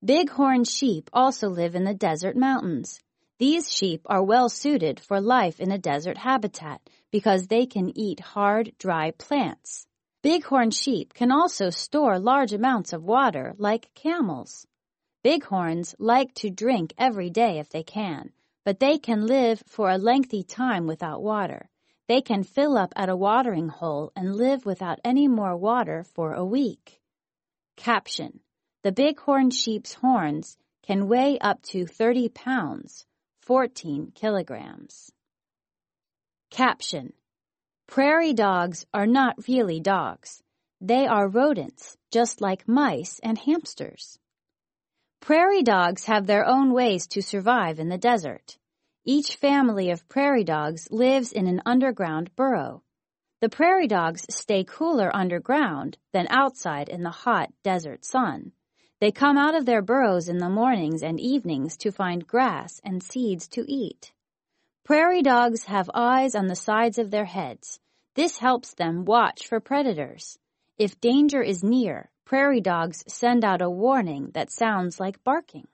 Bighorn sheep also live in the desert mountains. These sheep are well suited for life in a desert habitat because they can eat hard, dry plants. Bighorn sheep can also store large amounts of water like camels. Bighorns like to drink every day if they can, but they can live for a lengthy time without water. They can fill up at a watering hole and live without any more water for a week. Caption: the bighorn sheep's horns can weigh up to 30 pounds, 14 kilograms. Caption: prairie dogs are not really dogs. They are rodents, just like mice and hamsters. Prairie dogs have their own ways to survive in the desert. Each family of prairie dogs lives in an underground burrow. The prairie dogs stay cooler underground than outside in the hot desert sun. They come out of their burrows in the mornings and evenings to find grass and seeds to eat. Prairie dogs have eyes on the sides of their heads. This helps them watch for predators. If danger is near, prairie dogs send out a warning that sounds like barking.